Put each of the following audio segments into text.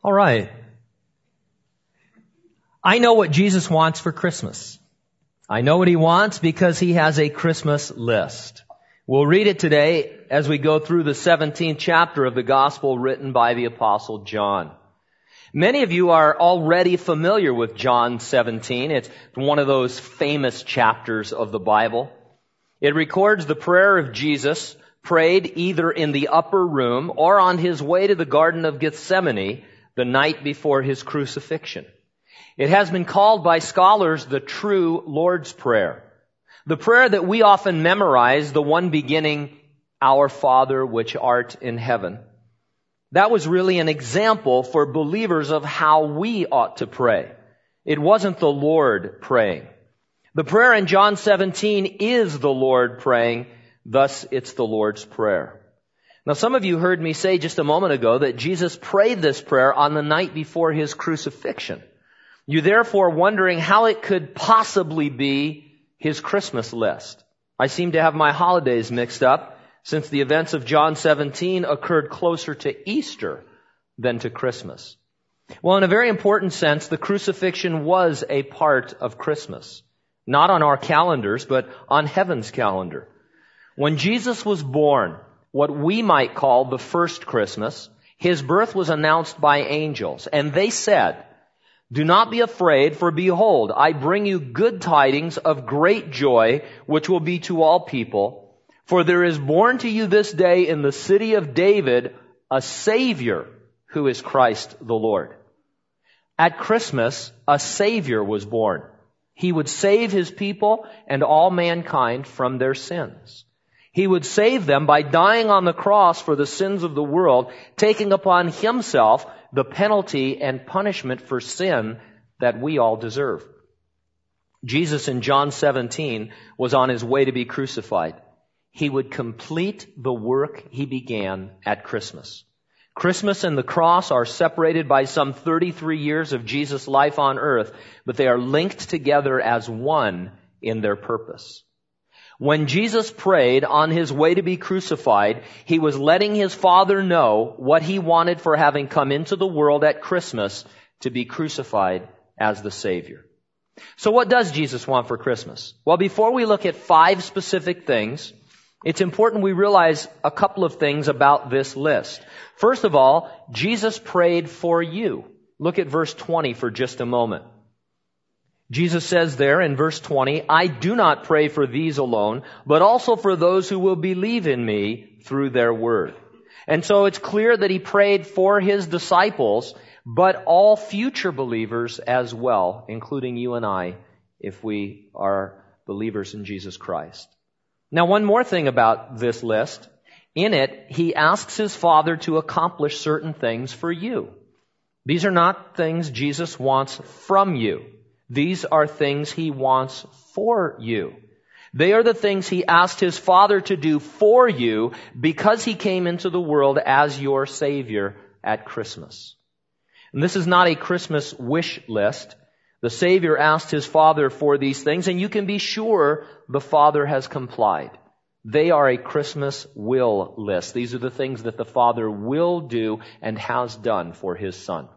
All right. I know what Jesus wants for Christmas. I know what he wants because he has a Christmas list. We'll read it today as we go through the 17th chapter of the gospel written by the Apostle John. Many of you are already familiar with John 17. It's one of those famous chapters of the Bible. It records the prayer of Jesus prayed either in the upper room or on his way to the Garden of Gethsemane the night before his crucifixion. It has been called by scholars the true Lord's Prayer. The prayer that we often memorize, the one beginning, Our Father which art in heaven. That was really an example for believers of how we ought to pray. It wasn't the Lord praying. The prayer in John 17 is the Lord praying, thus it's the Lord's Prayer. Now some of you heard me say just a moment ago that Jesus prayed this prayer on the night before his crucifixion. You're therefore wondering how it could possibly be his Christmas list. I seem to have my holidays mixed up since the events of John 17 occurred closer to Easter than to Christmas. Well, in a very important sense, the crucifixion was a part of Christmas. Not on our calendars, but on heaven's calendar. When Jesus was born, what we might call the first Christmas, his birth was announced by angels, and they said, "Do not be afraid, for behold, I bring you good tidings of great joy, which will be to all people. For there is born to you this day in the city of David a Savior, who is Christ the Lord." At Christmas, a Savior was born. He would save his people and all mankind from their sins. He would save them by dying on the cross for the sins of the world, taking upon himself the penalty and punishment for sin that we all deserve. Jesus in John 17 was on his way to be crucified. He would complete the work he began at Christmas. Christmas and the cross are separated by some 33 years of Jesus' life on earth, but they are linked together as one in their purpose. When Jesus prayed on his way to be crucified, he was letting his Father know what he wanted for having come into the world at Christmas to be crucified as the Savior. So what does Jesus want for Christmas? Well, before we look at 5 specific things, it's important we realize a couple of things about this list. First of all, Jesus prayed for you. Look at verse 20 for just a moment. Jesus says there in verse 20, "I do not pray for these alone, but also for those who will believe in me through their word." And so it's clear that he prayed for his disciples, but all future believers as well, including you and I, if we are believers in Jesus Christ. Now, one more thing about this list. In it, he asks his Father to accomplish certain things for you. These are not things Jesus wants from you. These are things he wants for you. They are the things he asked his Father to do for you because he came into the world as your Savior at Christmas. And this is not a Christmas wish list. The Savior asked his Father for these things, and you can be sure the Father has complied. They are a Christmas will list. These are the things that the Father will do and has done for his Son.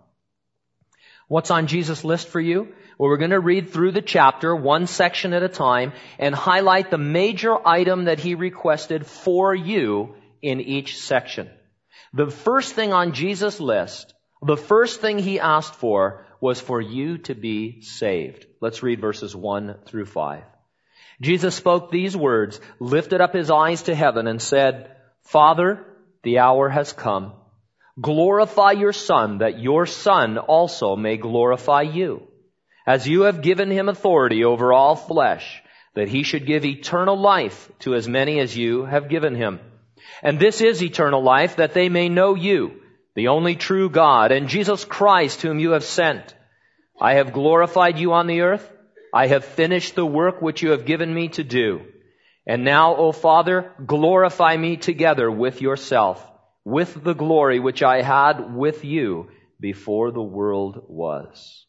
What's on Jesus' list for you? Well, we're going to read through the chapter, one section at a time, and highlight the major item that he requested for you in each section. The first thing on Jesus' list, the first thing he asked for, was for you to be saved. Let's read verses 1 through 5. Jesus spoke these words, lifted up his eyes to heaven, and said, "Father, the hour has come. Glorify your Son, that your Son also may glorify you. As you have given him authority over all flesh, that he should give eternal life to as many as you have given him. And this is eternal life, that they may know you, the only true God, and Jesus Christ, whom you have sent. I have glorified you on the earth. I have finished the work which you have given me to do. And now, O Father, glorify me together with yourself, with the glory which I had with you before the world was."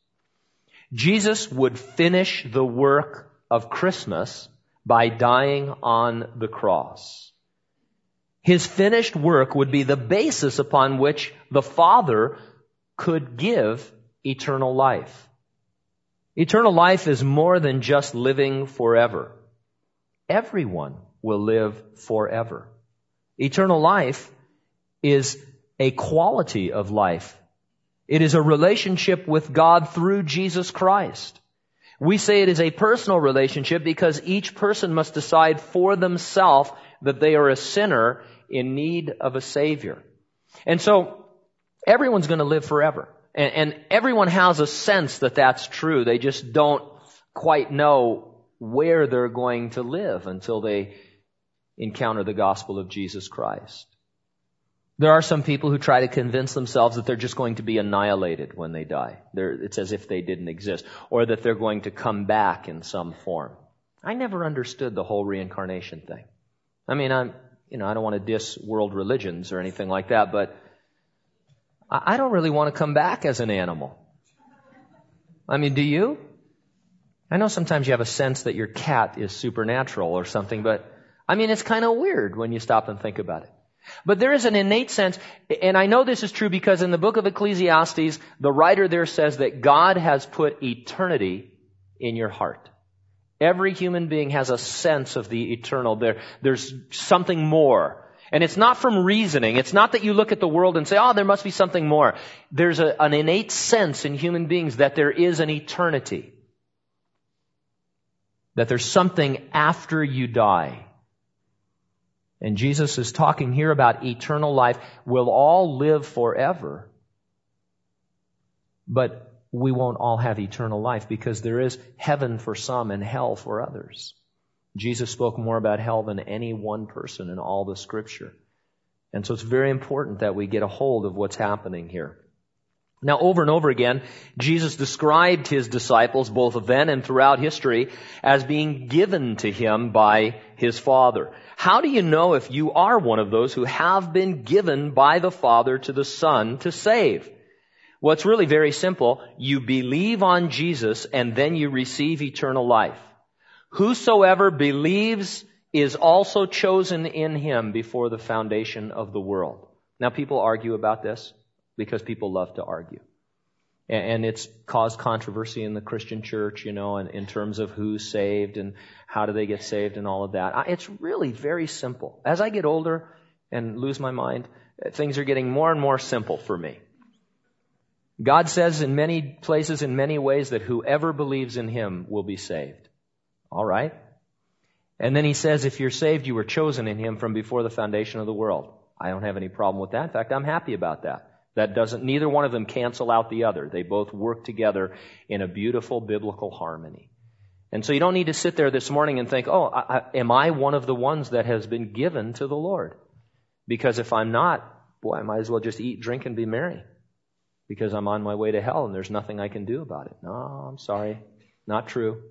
Jesus would finish the work of Christmas by dying on the cross. His finished work would be the basis upon which the Father could give eternal life. Eternal life is more than just living forever. Everyone will live forever. Eternal life is a quality of life. It is a relationship with God through Jesus Christ. We say it is a personal relationship because each person must decide for themselves that they are a sinner in need of a Savior. And so everyone's going to live forever. And everyone has a sense that that's true. They just don't quite know where they're going to live until they encounter the gospel of Jesus Christ. There are some people who try to convince themselves that they're just going to be annihilated when they die. It's as if they didn't exist, or that they're going to come back in some form. I never understood the whole reincarnation thing. I mean, I don't want to diss world religions or anything like that, but I don't really want to come back as an animal. I mean, do you? I know sometimes you have a sense that your cat is supernatural or something, but I mean, it's kind of weird when you stop and think about it. But there is an innate sense, and I know this is true because in the book of Ecclesiastes, the writer there says that God has put eternity in your heart. Every human being has a sense of the eternal. There's something more. And it's not from reasoning. It's not that you look at the world and say, oh, there must be something more. There's an innate sense in human beings that there is an eternity. That there's something after you die. And Jesus is talking here about eternal life. We'll all live forever, but we won't all have eternal life because there is heaven for some and hell for others. Jesus spoke more about hell than any one person in all the Scripture. And so it's very important that we get a hold of what's happening here. Now, over and over again, Jesus described His disciples, both then and throughout history, as being given to Him by His Father. How do you know if you are one of those who have been given by the Father to the Son to save? Well, it's really very simple. You believe on Jesus and then you receive eternal life. Whosoever believes is also chosen in Him before the foundation of the world. Now, people argue about this because people love to argue. And it's caused controversy in the Christian church, in terms of who's saved and how do they get saved and all of that. It's really very simple. As I get older and lose my mind, things are getting more and more simple for me. God says in many places, in many ways, that whoever believes in Him will be saved. All right? And then He says, if you're saved, you were chosen in Him from before the foundation of the world. I don't have any problem with that. In fact, I'm happy about that. Neither one of them cancel out the other. They both work together in a beautiful biblical harmony. And so you don't need to sit there this morning and think, am I one of the ones that has been given to the Lord? Because if I'm not, I might as well just eat, drink, and be merry. Because I'm on my way to hell and there's nothing I can do about it. No, I'm sorry. Not true.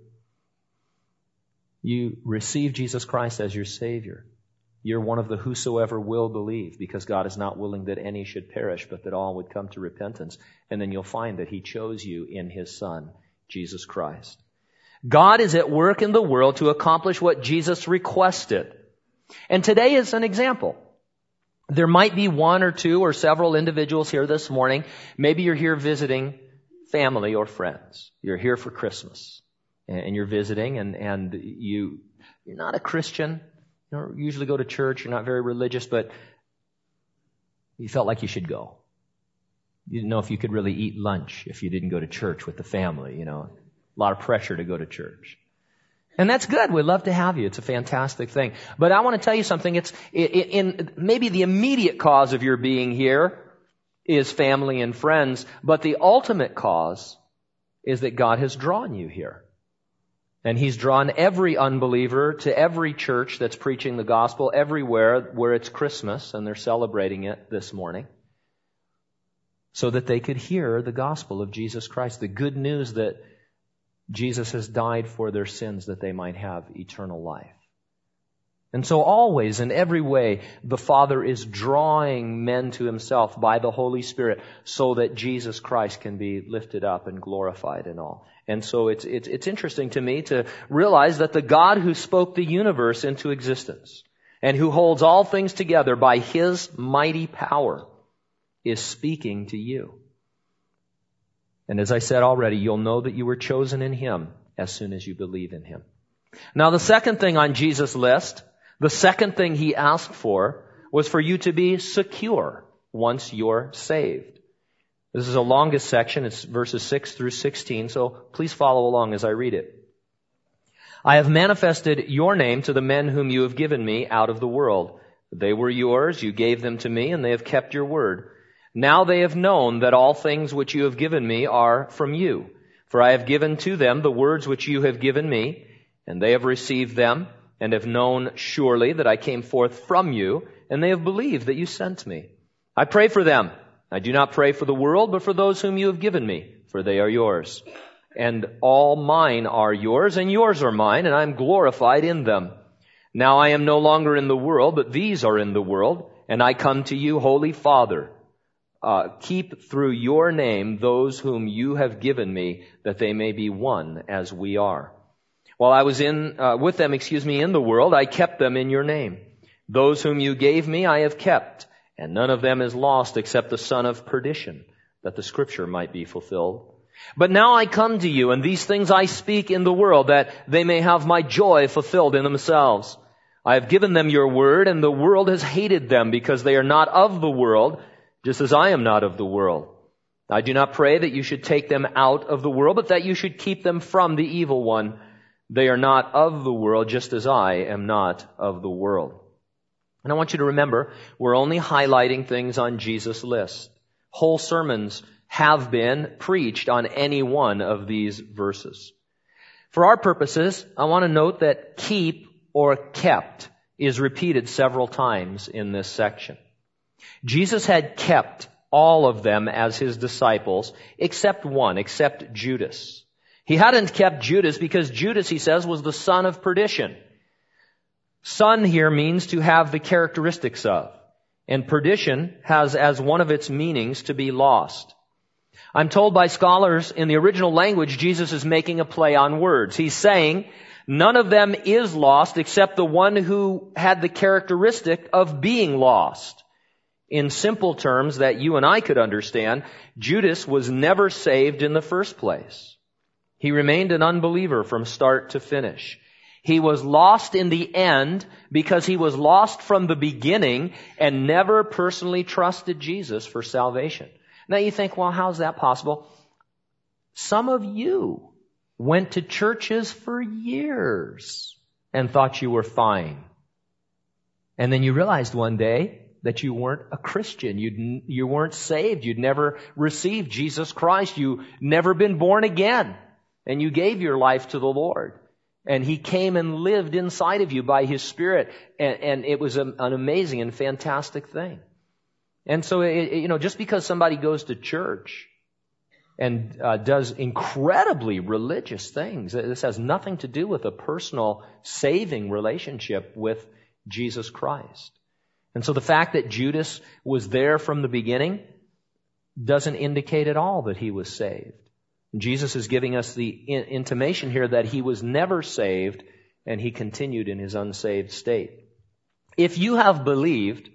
You receive Jesus Christ as your Savior. You're one of the whosoever will believe, because God is not willing that any should perish, but that all would come to repentance. And then you'll find that He chose you in His Son, Jesus Christ. God is at work in the world to accomplish what Jesus requested. And today is an example. There might be one or two or several individuals here this morning. Maybe you're here visiting family or friends. You're here for Christmas. And you're visiting and you're not a Christian. You don't usually go to church. You're not very religious, but you felt like you should go. You didn't know if you could really eat lunch if you didn't go to church with the family, A lot of pressure to go to church. And that's good. We'd love to have you. It's a fantastic thing. But I want to tell you something. It's in maybe the immediate cause of your being here is family and friends, but the ultimate cause is that God has drawn you here. And He's drawn every unbeliever to every church that's preaching the gospel everywhere where it's Christmas and they're celebrating it this morning, so that they could hear the gospel of Jesus Christ, the good news that Jesus has died for their sins that they might have eternal life. And so always, in every way, the Father is drawing men to Himself by the Holy Spirit so that Jesus Christ can be lifted up and glorified and all. And so it's interesting to me to realize that the God who spoke the universe into existence and who holds all things together by His mighty power is speaking to you. And as I said already, you'll know that you were chosen in Him as soon as you believe in Him. Now, the second thing on Jesus' list, the second thing He asked for, was for you to be secure once you're saved. This is the longest section. It's verses 6 through 16, so please follow along as I read it. I have manifested your name to the men whom you have given me out of the world. They were yours, you gave them to me, and they have kept your word. Now they have known that all things which you have given me are from you. For I have given to them the words which you have given me, and they have received them, and have known surely that I came forth from you, and they have believed that you sent me. I pray for them. I do not pray for the world, but for those whom you have given me, for they are yours. And all mine are yours, and yours are mine, and I am glorified in them. Now I am no longer in the world, but these are in the world, and I come to you, Holy Father. Keep through your name those whom you have given me, that they may be one as we are. While I was with them in the world, I kept them in your name. Those whom you gave me I have kept, and none of them is lost except the son of perdition, that the scripture might be fulfilled. But now I come to you, and these things I speak in the world, that they may have my joy fulfilled in themselves. I have given them your word, and the world has hated them, because they are not of the world, just as I am not of the world. I do not pray that you should take them out of the world, but that you should keep them from the evil one. They are not of the world, just as I am not of the world. And I want you to remember, we're only highlighting things on Jesus' list. Whole sermons have been preached on any one of these verses. For our purposes, I want to note that keep or kept is repeated several times in this section. Jesus had kept all of them as His disciples, except one, except Judas. He hadn't kept Judas because Judas, he says, was the son of perdition. Son here means to have the characteristics of, and perdition has as one of its meanings to be lost. I'm told by scholars in the original language, Jesus is making a play on words. He's saying, none of them is lost except the one who had the characteristic of being lost. In simple terms that you and I could understand, Judas was never saved in the first place. He remained an unbeliever from start to finish. He was lost in the end because he was lost from the beginning and never personally trusted Jesus for salvation. Now you think, well, how's that possible? Some of you went to churches for years and thought you were fine. And then you realized one day that you weren't a Christian. You weren't saved. You'd never received Jesus Christ. You'd never been born again. And you gave your life to the Lord. And He came and lived inside of you by His Spirit. And it was an amazing and fantastic thing. And so, just because somebody goes to church and does incredibly religious things, this has nothing to do with a personal saving relationship with Jesus Christ. And so the fact that Judas was there from the beginning doesn't indicate at all that he was saved. Jesus is giving us the intimation here that he was never saved and he continued in his unsaved state. If you have believed,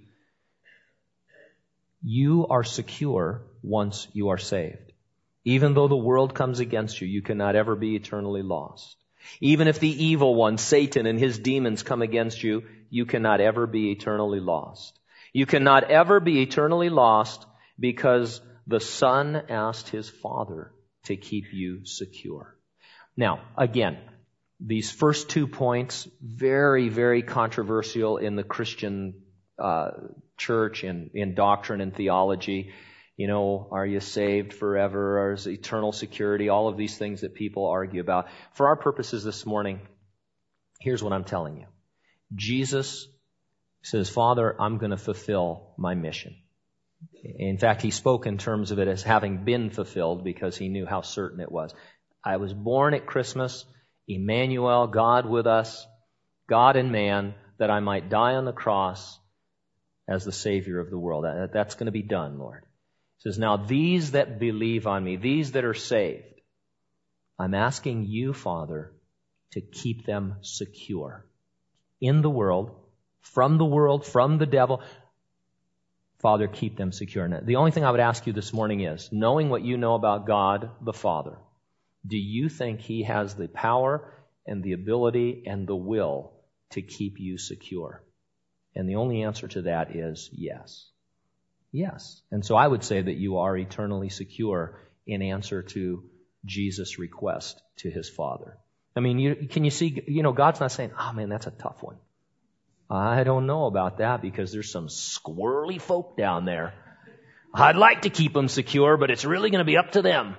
you are secure once you are saved. Even though the world comes against you, you cannot ever be eternally lost. Even if the evil one, Satan and his demons, come against you, you cannot ever be eternally lost. You cannot ever be eternally lost because the Son asked His Father to keep you secure. Now, again, these first 2 points, very, very controversial in the Christian church and in doctrine and theology. Are you saved forever? Or is eternal security? All of these things that people argue about. For our purposes this morning, here's what I'm telling you. Jesus says, Father, I'm going to fulfill my mission. In fact, He spoke in terms of it as having been fulfilled because He knew how certain it was. I was born at Christmas, Emmanuel, God with us, God and man, that I might die on the cross as the Savior of the world. That's going to be done, Lord. He says, now these that believe on me, these that are saved, I'm asking you, Father, to keep them secure in the world, from the devil, Father, keep them secure. And the only thing I would ask you this morning is, knowing what you know about God the Father, do you think He has the power and the ability and the will to keep you secure? And the only answer to that is yes. Yes. And so I would say that you are eternally secure in answer to Jesus' request to His Father. I mean, can you see, God's not saying, oh man, that's a tough one. I don't know about that because there's some squirrely folk down there. I'd like to keep them secure, but it's really going to be up to them.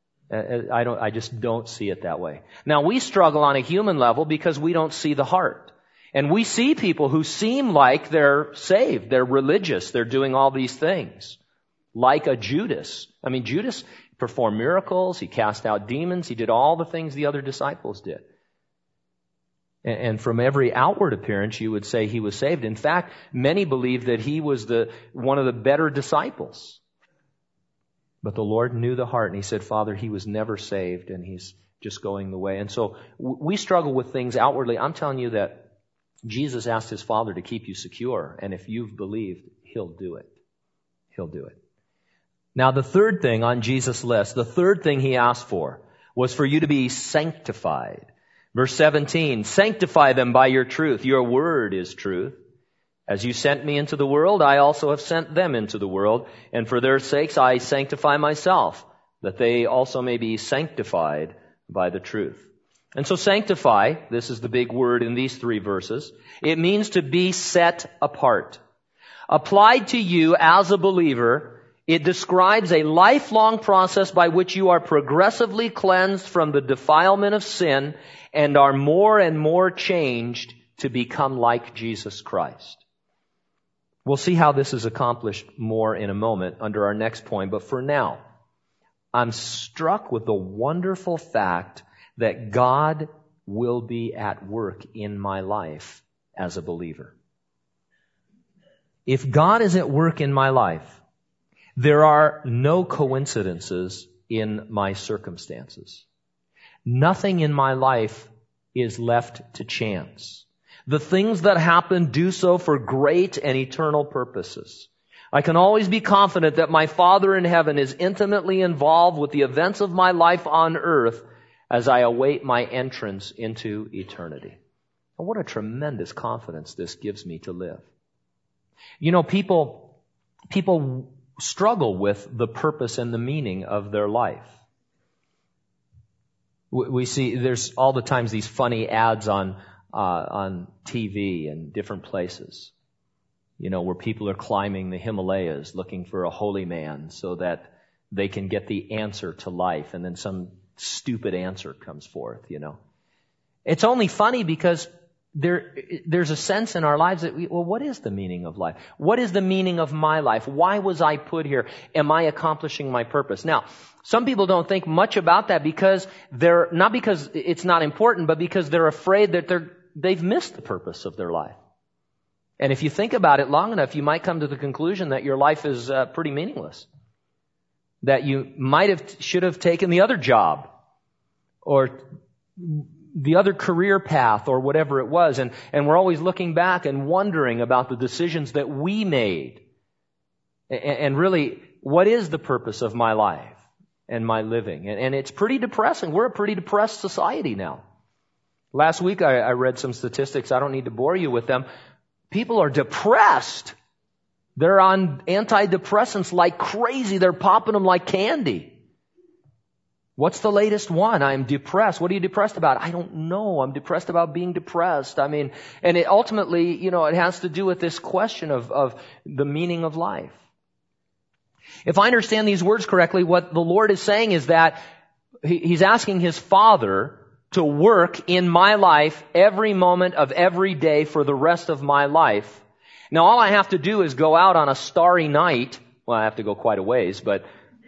I just don't see it that way. Now, we struggle on a human level because we don't see the heart. And we see people who seem like they're saved, they're religious, they're doing all these things. Like a Judas. I mean, Judas performed miracles, he cast out demons, he did all the things the other disciples did. And from every outward appearance, you would say he was saved. In fact, many believe that he was one of the better disciples. But the Lord knew the heart, and He said, Father, he was never saved, and he's just going the way. And so we struggle with things outwardly. I'm telling you that Jesus asked His Father to keep you secure, and if you've believed, He'll do it. He'll do it. Now, the third thing on Jesus' list, the third thing He asked for was for you to be sanctified. Verse 17, sanctify them by your truth. Your word is truth. As you sent me into the world, I also have sent them into the world, and for their sakes I sanctify myself, that they also may be sanctified by the truth. And so sanctify, this is the big word in these 3 verses. It means to be set apart. Applied to you as a believer, it describes a lifelong process by which you are progressively cleansed from the defilement of sin and are more and more changed to become like Jesus Christ. We'll see how this is accomplished more in a moment under our next point, but for now, I'm struck with the wonderful fact that God will be at work in my life as a believer. If God is at work in my life, there are no coincidences in my circumstances. Nothing in my life is left to chance. The things that happen do so for great and eternal purposes. I can always be confident that my Father in heaven is intimately involved with the events of my life on earth as I await my entrance into eternity. And what a tremendous confidence this gives me to live. People struggle with the purpose and the meaning of their life. We see there's all the times these funny ads on TV and different places, where people are climbing the Himalayas looking for a holy man so that they can get the answer to life, and then some stupid answer comes forth, It's only funny because there's a sense in our lives that, what is the meaning of life? What is the meaning of my life? Why was I put here? Am I accomplishing my purpose? Now, some people don't think much about that because not because it's not important, but because they're afraid that they've missed the purpose of their life. And if you think about it long enough, you might come to the conclusion that your life is pretty meaningless. That you should have taken the other job or the other career path or whatever it was. And we're always looking back and wondering about the decisions that we made. And really, what is the purpose of my life and my living? And it's pretty depressing. We're a pretty depressed society now. Last week I read some statistics. I don't need to bore you with them. People are depressed. They're on antidepressants like crazy. They're popping them like candy. What's the latest one? I'm depressed. What are you depressed about? I don't know. I'm depressed about being depressed. And it ultimately, it has to do with this question of the meaning of life. If I understand these words correctly, what the Lord is saying is that He's asking His Father to work in my life every moment of every day for the rest of my life. Now, all I have to do is go out on a starry night. Well, I have to go quite a ways, but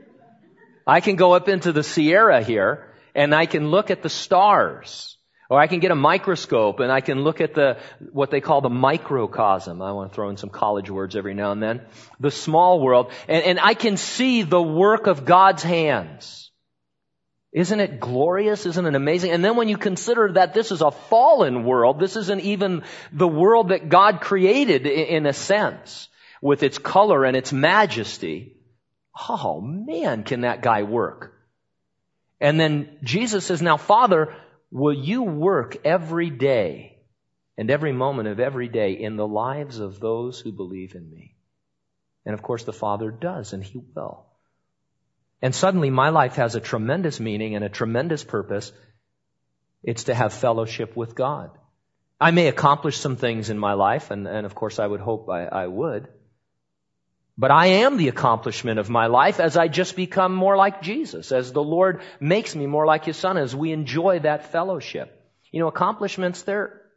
I can go up into the Sierra here and I can look at the stars. Or I can get a microscope and I can look at what they call the microcosm. I want to throw in some college words every now and then. The small world. And I can see the work of God's hands. Isn't it glorious? Isn't it amazing? And then when you consider that this is a fallen world, this isn't even the world that God created in a sense. with its color and its majesty. Oh man, can that guy work? And then Jesus says, now Father, will you work every day and every moment of every day in the lives of those who believe in me? And of course the Father does, and He will. And suddenly my life has a tremendous meaning and a tremendous purpose. It's to have fellowship with God. I may accomplish some things in my life, and of course I would hope I would. But I am the accomplishment of my life as I just become more like Jesus, as the Lord makes me more like His Son, as we enjoy that fellowship. You know, accomplishments,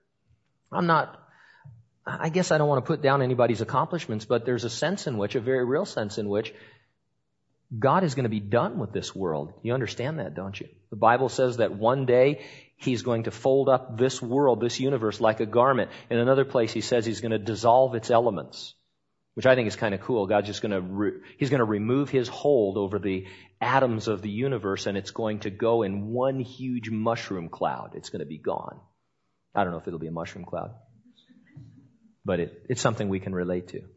I guess I don't want to put down anybody's accomplishments, but there's a sense in which, a very real sense in which, God is going to be done with this world. You understand that, don't you? The Bible says that one day He's going to fold up this world, this universe, like a garment. In another place He says He's going to dissolve its elements, which I think is kind of cool. God's just going to, He's going to remove His hold over the atoms of the universe, and it's going to go in one huge mushroom cloud. It's going to be gone. I don't know if it'll be a mushroom cloud, but it's something we can relate to.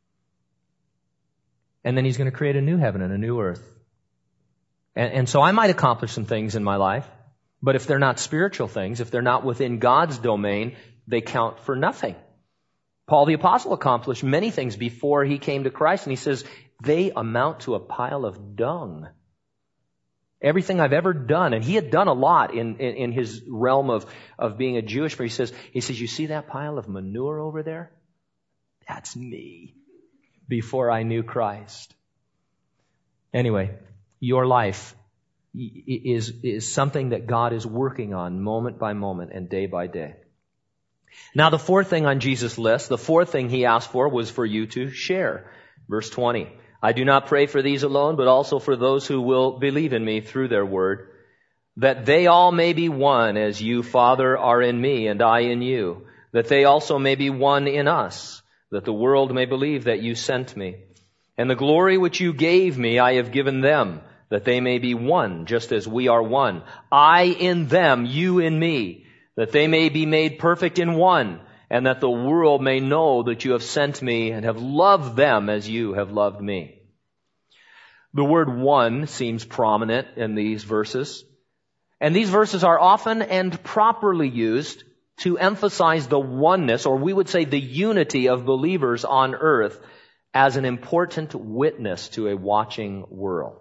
And then He's going to create a new heaven and a new earth. And so I might accomplish some things in my life, but if they're not spiritual things, if they're not within God's domain, they count for nothing. Paul the Apostle accomplished many things before he came to Christ, and he says, they amount to a pile of dung. Everything I've ever done, and he had done a lot in his realm of being a Jewish person. He says, you see that pile of manure over there? That's me before I knew Christ. Anyway, your life is something that God is working on moment by moment and day by day. Now the fourth thing on Jesus' list, the fourth thing He asked for was for you to share. Verse 20, I do not pray for these alone, but also for those who will believe in me through their word, that they all may be one as you, Father, are in me and I in you, that they also may be one in us, that the world may believe that you sent me. And the glory which you gave me I have given them, that they may be one, just as we are one. I in them, you in me, that they may be made perfect in one, and that the world may know that you have sent me and have loved them as you have loved me. The word one seems prominent in these verses. And these verses are often and properly used to emphasize the oneness, or we would say the unity of believers on earth as an important witness to a watching world.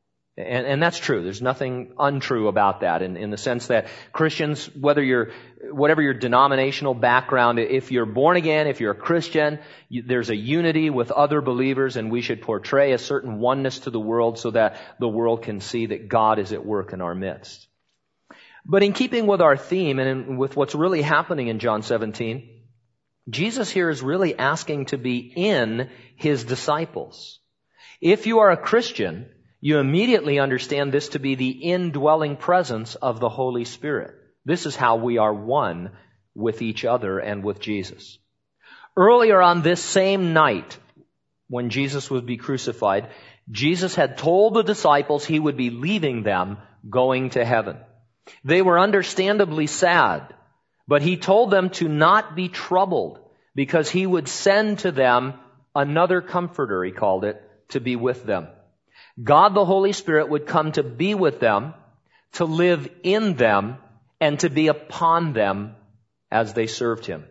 And that's true. There's nothing untrue about that in the sense that Christians, whatever your denominational background, if you're born again, if you're a Christian, there's a unity with other believers, and we should portray a certain oneness to the world so that the world can see that God is at work in our midst. But in keeping with our theme and with what's really happening in John 17, Jesus here is really asking to be in His disciples. If you are a Christian, you immediately understand this to be the indwelling presence of the Holy Spirit. This is how we are one with each other and with Jesus. Earlier on this same night, when Jesus would be crucified, Jesus had told the disciples He would be leaving them, going to heaven. They were understandably sad, but He told them to not be troubled, because He would send to them another comforter, He called it, to be with them. God the Holy Spirit would come to be with them, to live in them, and to be upon them as they served Him.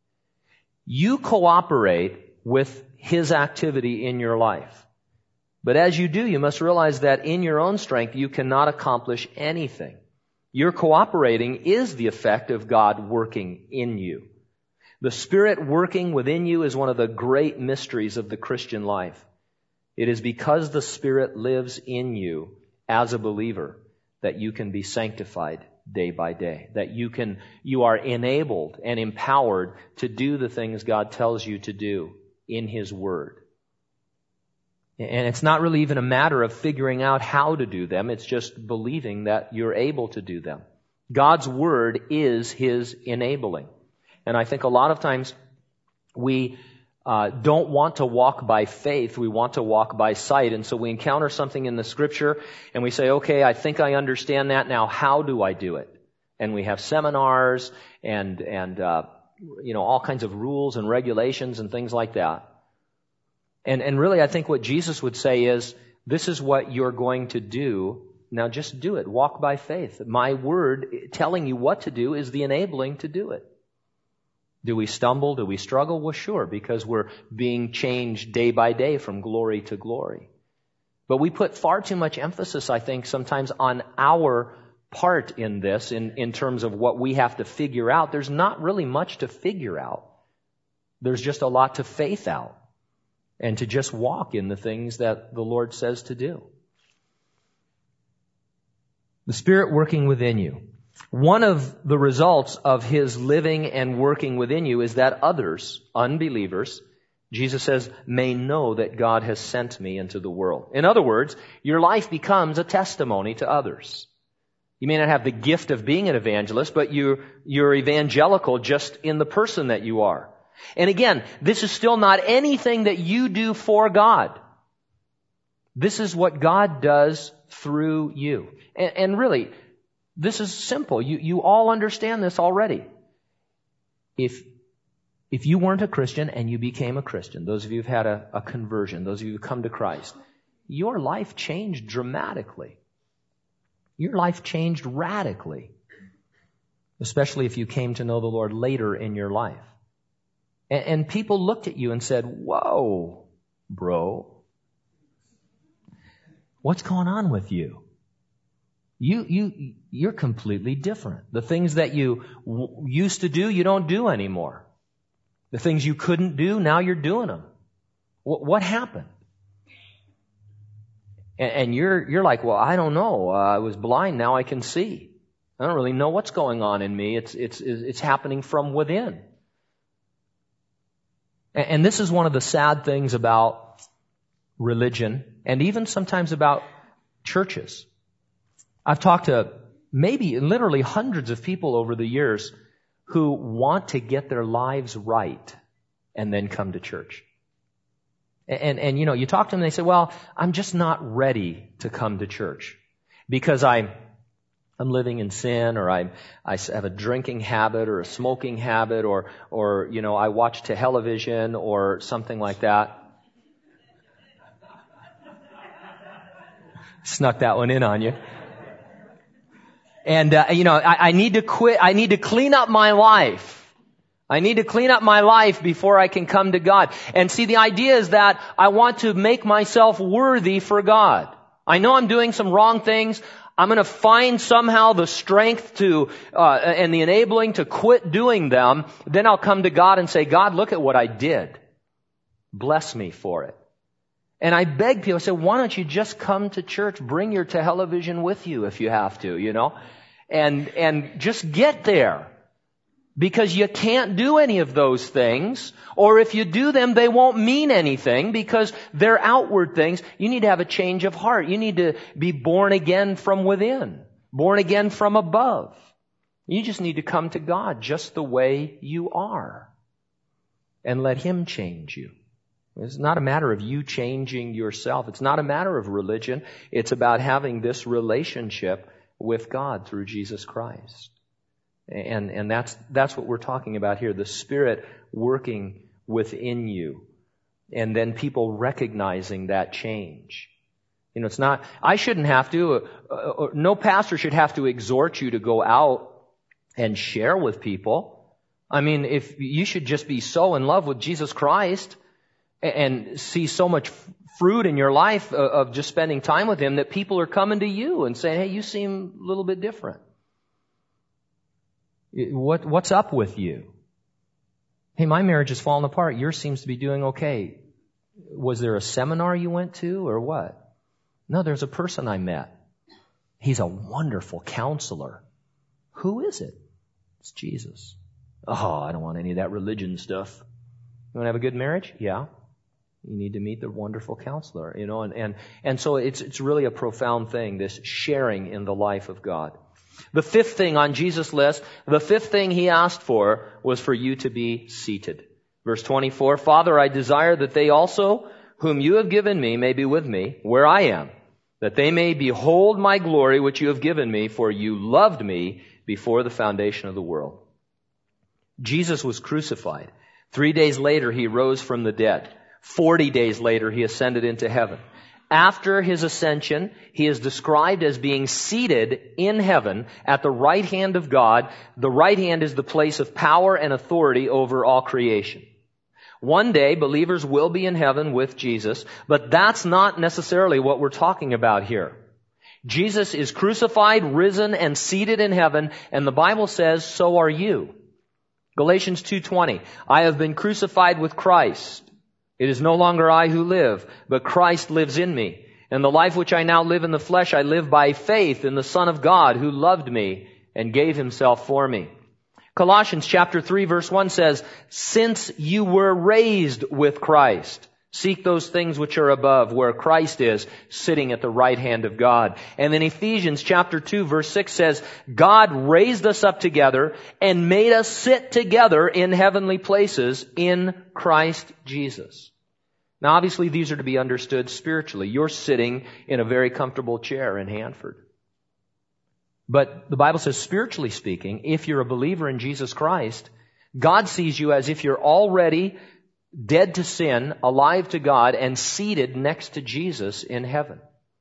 You cooperate with His activity in your life. But as you do, you must realize that in your own strength, you cannot accomplish anything. Your cooperating is the effect of God working in you. The Spirit working within you is one of the great mysteries of the Christian life. It is because the Spirit lives in you as a believer that you can be sanctified day by day, that you are enabled and empowered to do the things God tells you to do in His Word. And it's not really even a matter of figuring out how to do them. It's just believing that you're able to do them. God's Word is His enabling. And I think a lot of times we don't want to walk by faith. We want to walk by sight. And so we encounter something in the Scripture and we say, okay, I think I understand that. Now, how do I do it? And we have seminars and all kinds of rules and regulations and things like that. And really, I think what Jesus would say is, this is what you're going to do. Now just do it. Walk by faith. My word telling you what to do is the enabling to do it. Do we stumble? Do we struggle? Well, sure, because we're being changed day by day from glory to glory. But we put far too much emphasis, I think, sometimes on our part in this, in terms of what we have to figure out. There's not really much to figure out. There's just a lot to faith out and to just walk in the things that the Lord says to do. The Spirit working within you. One of the results of His living and working within you is that others, unbelievers, Jesus says, may know that God has sent me into the world. In other words, your life becomes a testimony to others. You may not have the gift of being an evangelist, but you're evangelical just in the person that you are. And again, this is still not anything that you do for God. This is what God does through you. And really, this is simple. You all understand this already. If you weren't a Christian and you became a Christian, those of you who've had a conversion, those of you who've come to Christ, your life changed dramatically. Your life changed radically, especially if you came to know the Lord later in your life. And people looked at you and said, whoa, bro, what's going on with you? You're completely different. The things that you used to do, you don't do anymore. The things you couldn't do, now you're doing them. What happened? And you're like, well, I don't know. I was blind, now I can see. I don't really know what's going on in me. It's happening from within. And this is one of the sad things about religion, and even sometimes about churches. I've talked to maybe literally hundreds of people over the years who want to get their lives right and then come to church. And you know, you talk to them and they say, well, I'm just not ready to come to church because I'm living in sin, or I have a drinking habit or a smoking habit, or you know, I watch television or something like that. Snuck that one in on you. And, you know, I need to quit. I need to clean up my life. I need to clean up my life before I can come to God. And see, the idea is that I want to make myself worthy for God. I know I'm doing some wrong things. I'm going to find somehow the strength to, and the enabling to quit doing them. Then I'll come to God and say, God, look at what I did. Bless me for it. And I beg people, I say, why don't you just come to church? Bring your television with you if you have to, you know, and just get there. Because you can't do any of those things, or if you do them, they won't mean anything because they're outward things. You need to have a change of heart. You need to be born again from within, born again from above. You just need to come to God just the way you are and let Him change you. It's not a matter of you changing yourself. It's not a matter of religion. It's about having this relationship with God through Jesus Christ. And that's what we're talking about here, the Spirit working within you. And then people recognizing that change. You know, it's not, I shouldn't have to, no pastor should have to exhort you to go out and share with people. I mean, if you should just be so in love with Jesus Christ and see so much fruit in your life of just spending time with Him that people are coming to you and saying, hey, you seem a little bit different. What's up with you? Hey, my marriage is falling apart. Yours seems to be doing okay. Was there a seminar you went to or what? No, there's a person I met. He's a wonderful counselor. Who is it? It's Jesus. Oh, I don't want any of that religion stuff. You want to have a good marriage? Yeah. You need to meet the wonderful counselor, you know, and so it's really a profound thing, this sharing in the life of God. The fifth thing on Jesus' list, the fifth thing He asked for was for you to be seated. Verse 24, Father, I desire that they also, whom you have given me, may be with me where I am, that they may behold my glory which you have given me, for you loved me before the foundation of the world. Jesus was crucified. 3 days later, He rose from the dead. 40 days later, he ascended into heaven. After his ascension, he is described as being seated in heaven at the right hand of God. The right hand is the place of power and authority over all creation. One day, believers will be in heaven with Jesus, but that's not necessarily what we're talking about here. Jesus is crucified, risen, and seated in heaven, and the Bible says, so are you. Galatians 2:20, I have been crucified with Christ. It is no longer I who live, but Christ lives in me. And the life which I now live in the flesh, I live by faith in the Son of God who loved me and gave himself for me. Colossians chapter 3 verse 1 says, since you were raised with Christ, seek those things which are above, where Christ is, sitting at the right hand of God. And then Ephesians chapter 2 verse 6 says, God raised us up together and made us sit together in heavenly places in Christ Jesus. Now obviously these are to be understood spiritually. You're sitting in a very comfortable chair in Hanford. But the Bible says, spiritually speaking, if you're a believer in Jesus Christ, God sees you as if you're already dead to sin, alive to God, and seated next to Jesus in heaven.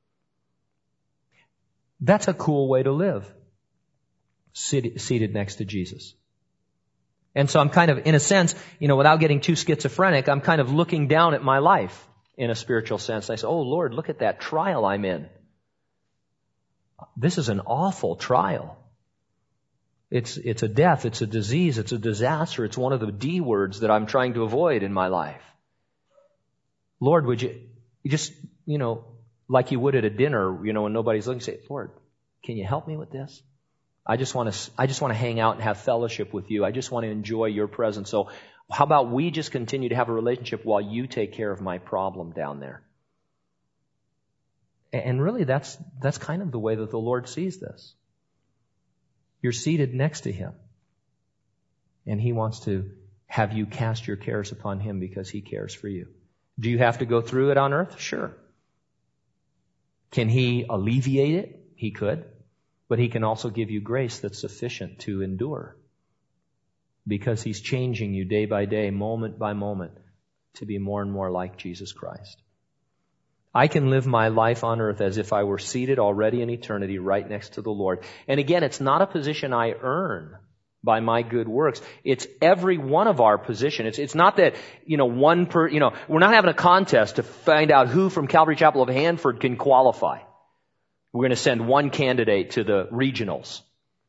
That's a cool way to live, seated next to Jesus. And so I'm kind of, in a sense, without getting too schizophrenic, I'm kind of looking down at my life in a spiritual sense. I say, oh Lord, look at that trial I'm in. This is an awful trial. It's a death, it's a disease, it's a disaster, it's one of the D words that I'm trying to avoid in my life. Lord, would you just, like you would at a dinner, when nobody's looking, say, Lord, can you help me with this? I just want to hang out and have fellowship with you. I just want to enjoy your presence. So how about we just continue to have a relationship while you take care of my problem down there? And really that's kind of the way that the Lord sees this. You're seated next to him. And he wants to have you cast your cares upon him because he cares for you. Do you have to go through it on earth? Sure. Can he alleviate it? He could. But he can also give you grace that's sufficient to endure. Because he's changing you day by day, moment by moment, to be more and more like Jesus Christ. I can live my life on earth as if I were seated already in eternity right next to the Lord. And again, it's not a position I earn by my good works. It's every one of our position. It's not that, we're not having a contest to find out who from Calvary Chapel of Hanford can qualify. We're going to send one candidate to the regionals.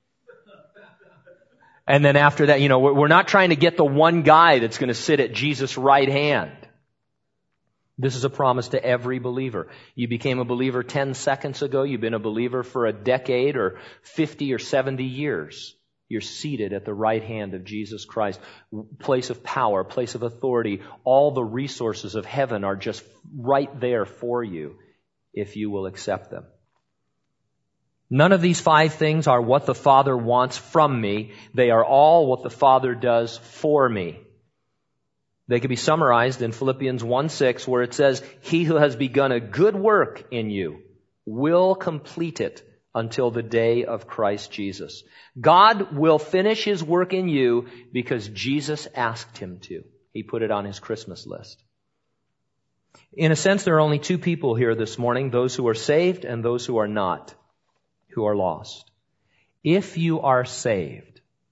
And then after that, we're not trying to get the one guy that's going to sit at Jesus' right hand. This is a promise to every believer. You became a believer 10 seconds ago. You've been a believer for a decade or 50 or 70 years. You're seated at the right hand of Jesus Christ. Place of power, place of authority. All the resources of heaven are just right there for you if you will accept them. None of these 5 things are what the Father wants from me. They are all what the Father does for me. They can be summarized in Philippians 1:6, where it says, he who has begun a good work in you will complete it until the day of Christ Jesus. God will finish his work in you because Jesus asked him to. He put it on his Christmas list. In a sense, there are only 2 people here this morning, those who are saved and those who are not, who are lost. If you are saved,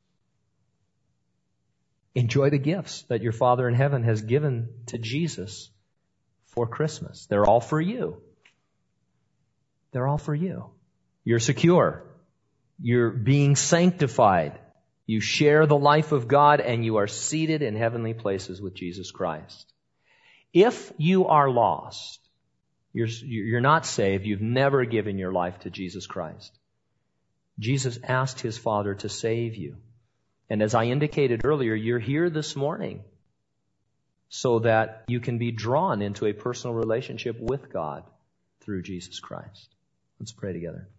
enjoy the gifts that your Father in heaven has given to Jesus for Christmas. They're all for you. They're all for you. You're secure. You're being sanctified. You share the life of God and you are seated in heavenly places with Jesus Christ. If you are lost, you're not saved, you've never given your life to Jesus Christ. Jesus asked his Father to save you. And as I indicated earlier, you're here this morning so that you can be drawn into a personal relationship with God through Jesus Christ. Let's pray together.